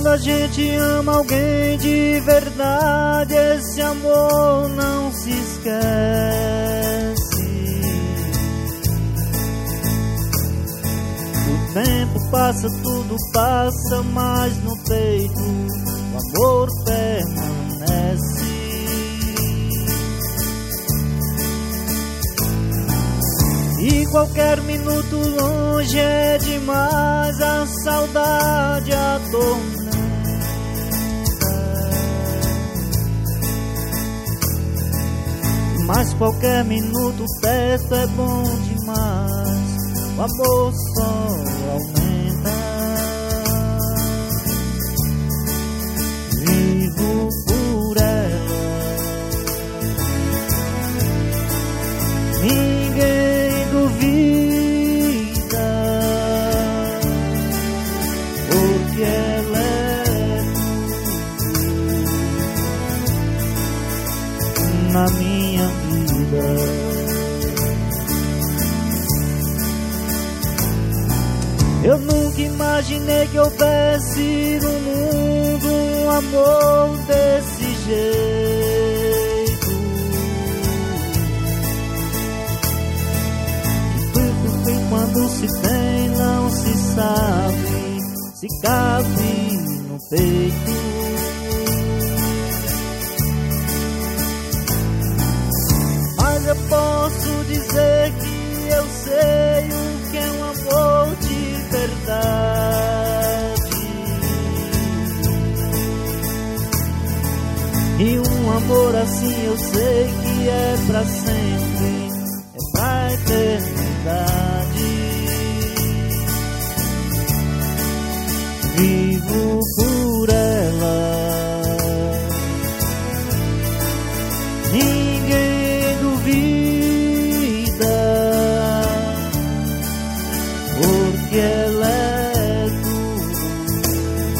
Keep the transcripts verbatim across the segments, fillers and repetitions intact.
a gente ama alguém de verdade, esse amor não se esquece. O tempo passa, tudo passa, mas no peito o amor permanece. E qualquer minuto longe é demais, a saudade atormenta. Mas qualquer minuto perto é bom demais, o amor só aumenta. Vivo por ela, ninguém duvida, porque ela é tudo na minha vida. Eu nunca imaginei que houvesse no mundo um amor desse jeito. Que quando se tem não se sabe se cabe no peito. Mas eu posso dizer que eu sei o que é um amor de verdade. E um amor assim eu sei que é pra sempre, é pra eternidade. Vivo por ela, ninguém duvida, porque ela é tudo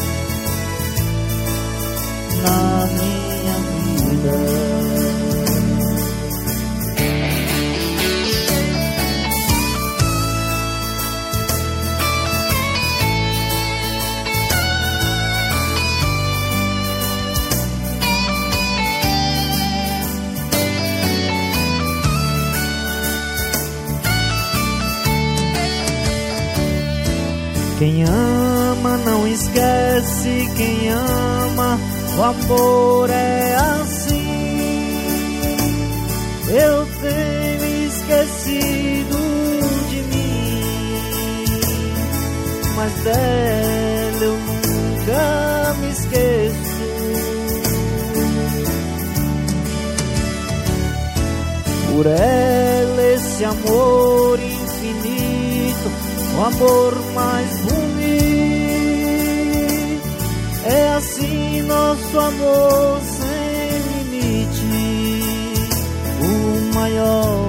na minha vida. Quem ama não esquece, quem ama, o amor é assim. Eu tenho esquecido de mim, mas dela eu nunca me esqueço. Por ela esse amor infinito, o amor mais bonito. É assim nosso amor sem limite, o maior